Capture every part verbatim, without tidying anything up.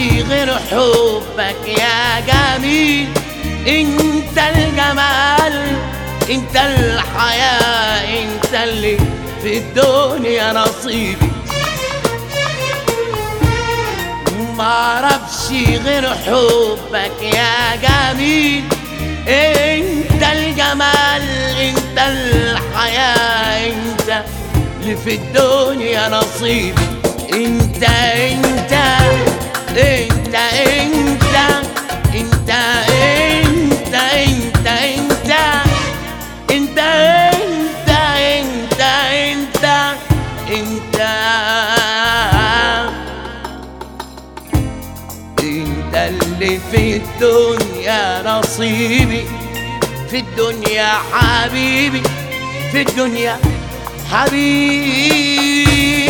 غير حبك يا جميل. انت الجمال، انت الحياة، انت اللي في الدنيا نصيبي. معرفش غير حبك يا جميل. انت الجمال، انت الحياة، انت اللي في الدنيا نصيبي. انت انت انت انت انت انت انت انت انت انت انت انت انت انت اللي في الدنيا نصيبي، في الدنيا حبيبي، في الدنيا حبيبي.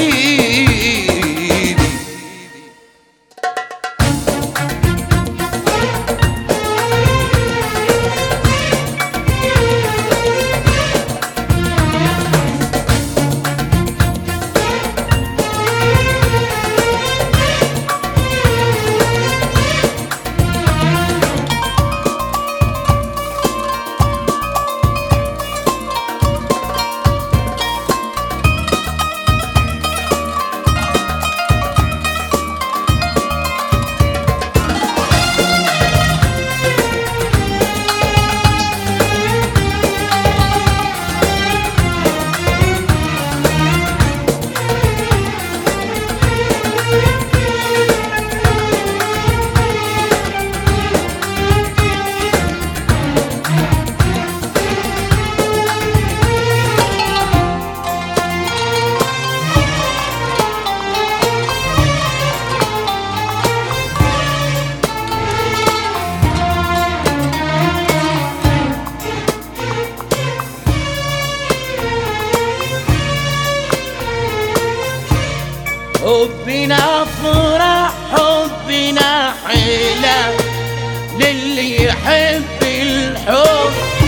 حبنا فرح، حبنا حيلة للي يحب الحب.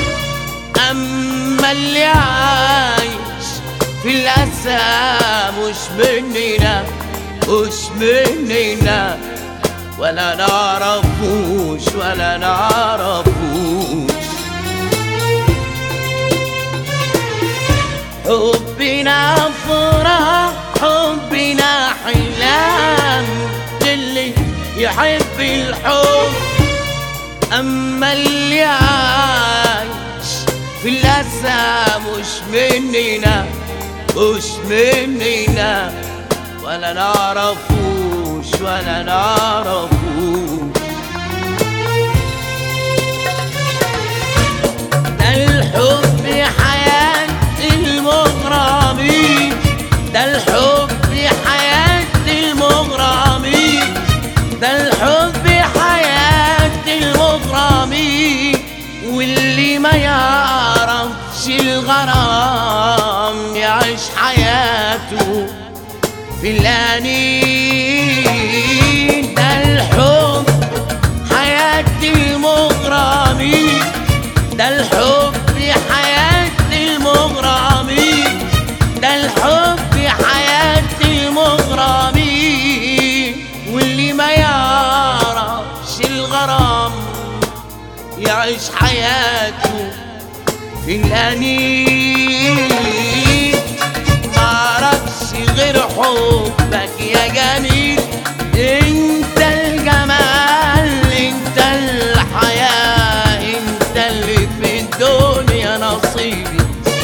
أما اللي عايش في الأسى مش مننا، مش مننا، ولا نعرفوش ولا نعرفوش. حبنا فرح، حبنا حلام للي يحب الحب. أما اللي عايش في الأسى مش مننا، مش مننا، ولا نعرفوش ولا نعرفوش. ده الحب حياة المغرمين، ده الحب حياة المغرمين، ده الحب حياة المغرمين. واللي ما يعرفش الغرام يعيش حياته في الأنين. ده الحب حياة المغرمين، ده الحب حياة المغرمين، ده الحب حياة المغرمين. واللي ما يعرفش الغرام يعيش حياته في الأنين. معرفش غير حبك يا جميل. انت الجمال، انت الحياة، انت اللي في الدنيا نصيبي.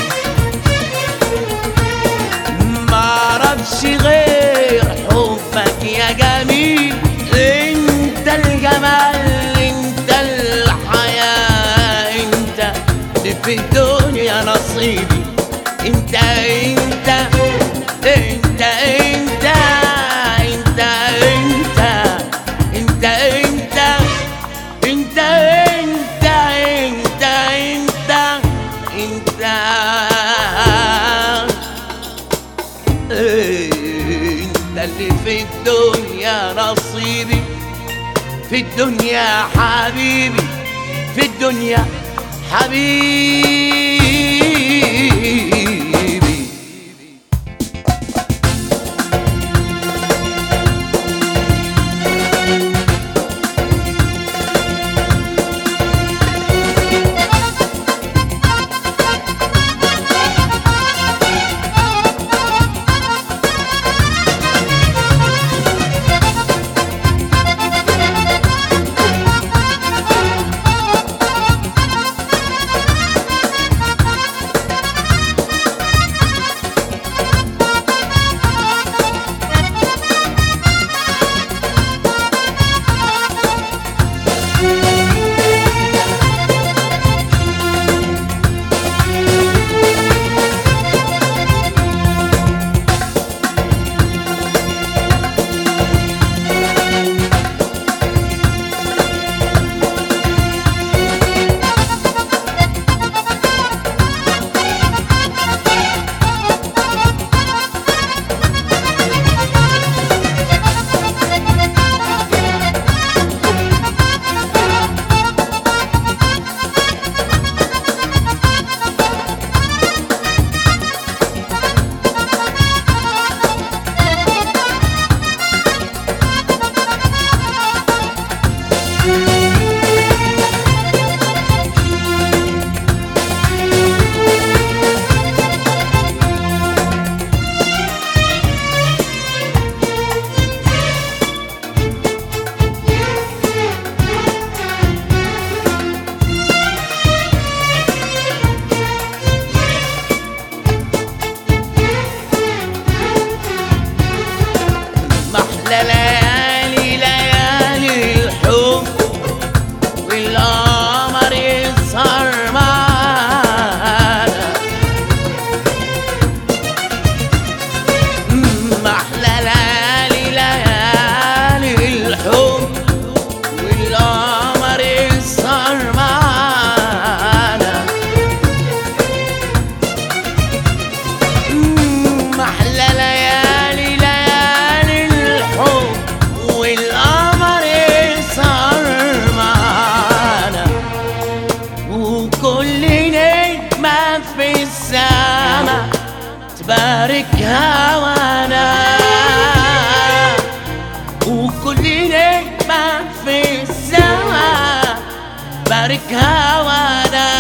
معرفش غير حبك يا جميل. انت الجمال، انت الحياة، انت اللي في الدنيا نصيبي. انت انت انت انت انت انت انت انت انت انت انت انت انت انت اللي في الدنيا نصيبي، في الدنيا حبيبي، في الدنيا حبيبي. وكل نجمة في السما تباركها وانا، وكل نجمة في السما تباركها وانا.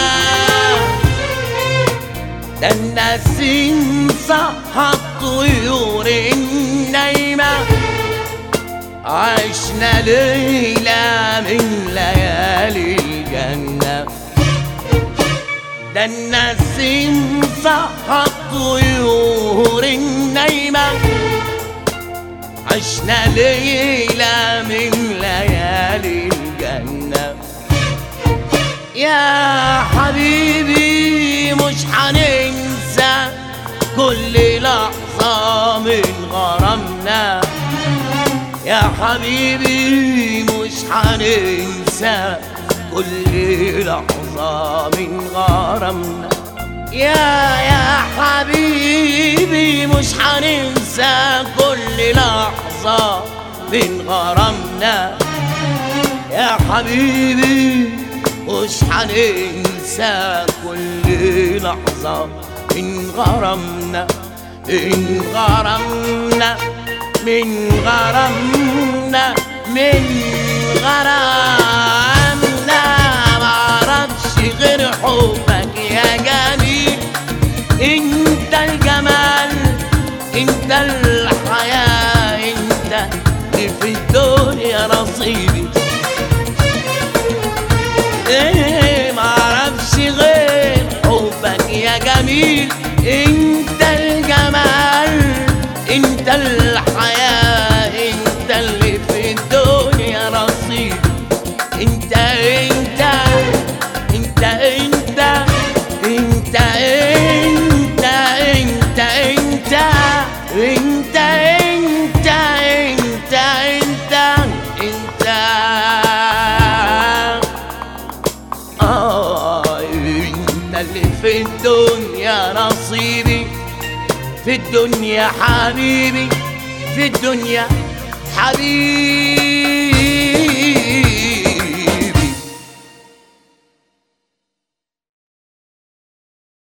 ده النسيم صح الطيور النايمة، عشنا ليلة من ليالي الجنة. ده النسيم صح الطيور النايمة، عشنا ليلة من ليالي الجنة. يا حبيبي مش حننسى كل لحظة من غرامنا، يا حبيبي مش حننسى كل لحظة من غرامنا. يا يا حبيبي مش حننسى كل لحظة من غرامنا، يا حبيبي مش حننسى كل لحظة من غرامنا. من غرامنا من غرامنا من غرامنا، معرفش غير حبك يا جميل. انت الجمال انت الحياة انت اللي في الدنيا نصيبي. ايه معرفش غير حبك يا جميل. انت الجمال انت الحياة انت اللي في الدنيا نصيبي. انت انت انت انت انت انت انت انت انت انت انت انت انت اه انت اللي في الدنيا نصيبي، في الدنيا حبيبي، في الدنيا حبيبي.